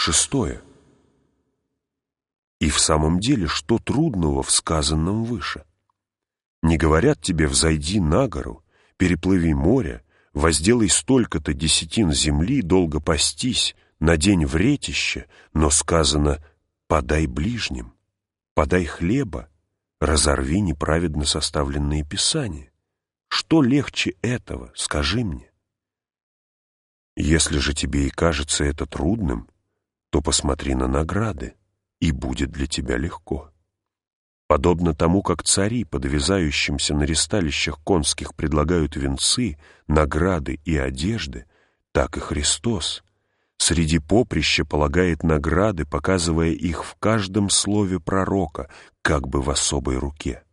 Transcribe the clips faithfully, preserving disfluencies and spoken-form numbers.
Шестое. И в самом деле, что трудного в сказанном выше? Не говорят тебе: взойди на гору, переплыви море, возделай столько-то десятин земли, долго постись, надень вретище, но сказано: подай ближним, подай хлеба, разорви неправедно составленные писания. Что легче этого, скажи мне? Если же тебе и кажется это трудным, то посмотри на награды, и будет для тебя легко. Подобно тому, как цари, подвязающимся на ристалищах конских, предлагают венцы, награды и одежды, так и Христос среди поприща полагает награды, показывая их в каждом слове пророка, как бы в особой руке.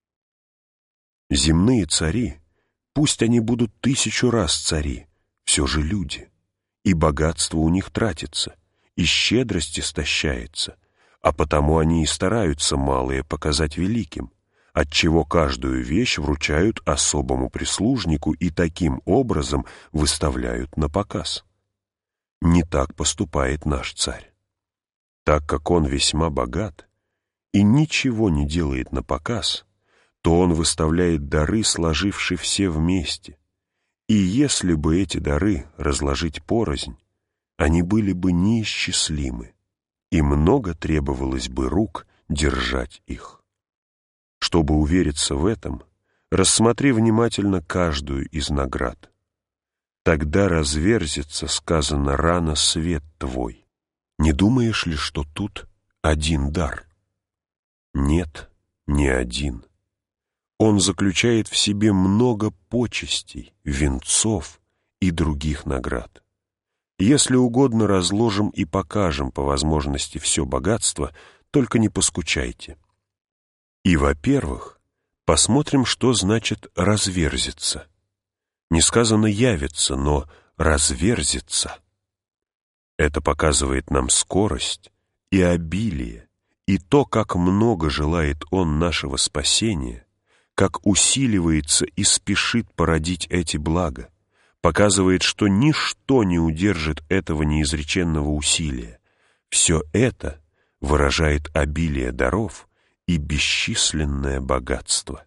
Земные цари, пусть они будут тысячу раз цари, все же люди, и богатство у них тратится, и щедрость истощается, а потому они и стараются малые показать великим, отчего каждую вещь вручают особому прислужнику и таким образом выставляют на показ. Не так поступает наш царь. Так как он весьма богат и ничего не делает на показ, то он выставляет дары, сложивши все вместе, и если бы эти дары разложить порознь, они были бы неисчислимы, и много требовалось бы рук держать их. Чтобы увериться в этом, рассмотри внимательно каждую из наград. Тогда разверзится, сказано, рано свет твой. Не думаешь ли, что тут один дар? Нет, не один. Он заключает в себе много почестей, венцов и других наград. Если угодно, разложим и покажем по возможности все богатство, только не поскучайте. И, во-первых, посмотрим, что значит «разверзится». Не сказано «явится», но «разверзится». Это показывает нам скорость и обилие, и то, как много желает Он нашего спасения, как усиливается и спешит породить эти блага, показывает, что ничто не удержит этого неизреченного усилия. Все это выражает обилие даров и бесчисленное богатство.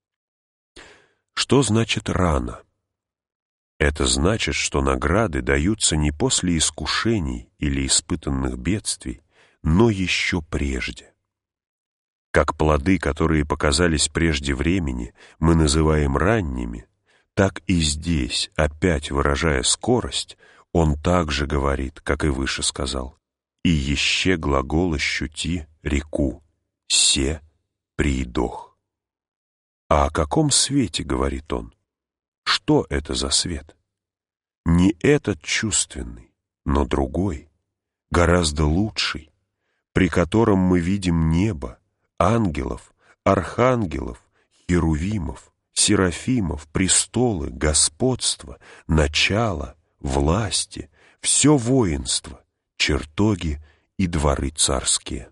Что значит «рано»? Это значит, что награды даются не после искушений или испытанных бедствий, но еще прежде. Как плоды, которые показались прежде времени, мы называем ранними, так и здесь, опять выражая скорость, он также говорит, как и выше сказал: «И еще глагол ощути реку, се приидох». А о каком свете говорит он? Что это за свет? Не этот чувственный, но другой, гораздо лучший, при котором мы видим небо, ангелов, архангелов, херувимов, серафимов, престолы, господство, начало, власти, все воинство, чертоги и дворы царские.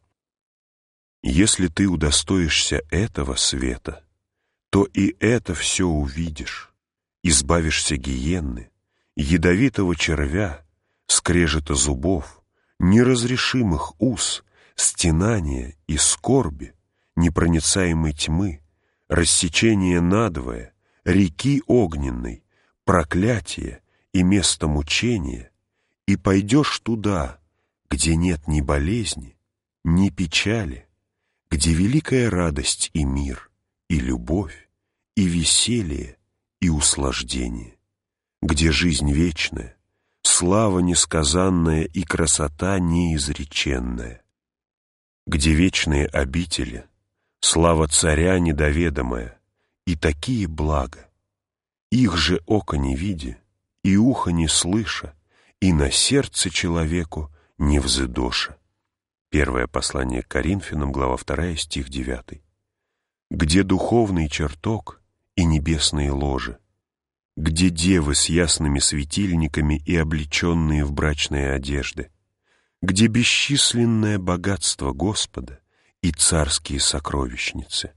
Если ты удостоишься этого света, то и это все увидишь, избавишься гиенны, ядовитого червя, скрежета зубов, неразрешимых уз, стенания и скорби, непроницаемой тьмы, рассечения надвое, реки огненной, проклятия и место мучения, и пойдешь туда, где нет ни болезни, ни печали, где великая радость и мир, и любовь, и веселье, и услаждение, где жизнь вечная, слава несказанная и красота неизреченная, где вечные обители, слава царя недоведомая и такие блага, их же око не видя, и ухо не слыша, и на сердце человеку не взыдоша. Первое послание к Коринфянам, глава вторая, стих девятый. Где духовный чертог и небесные ложи, где девы с ясными светильниками и облеченные в брачные одежды, где бесчисленное богатство Господа и царские сокровищницы.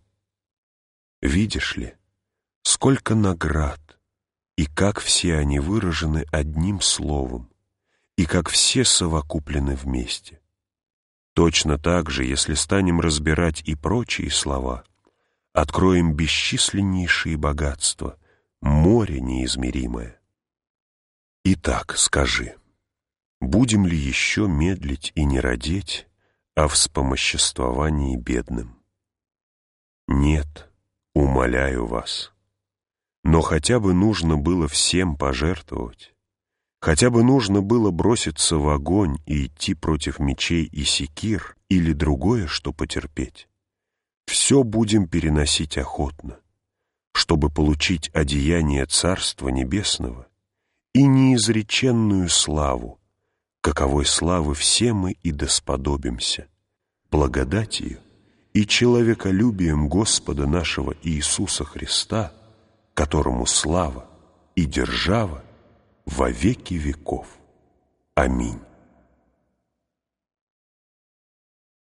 Видишь ли, сколько наград, и как все они выражены одним словом, и как все совокуплены вместе. Точно так же, если станем разбирать и прочие слова, откроем бесчисленнейшие богатства, море неизмеримое. Итак, скажи, будем ли еще медлить и не родить о вспомоществовании бедным? Нет, умоляю вас. Но хотя бы нужно было всем пожертвовать, хотя бы нужно было броситься в огонь и идти против мечей и секир или другое, что потерпеть, все будем переносить охотно, чтобы получить одеяние Царства Небесного и неизреченную славу, каковой славы все мы и досподобимся, благодатью и человеколюбием Господа нашего Иисуса Христа, которому слава и держава во веки веков. Аминь.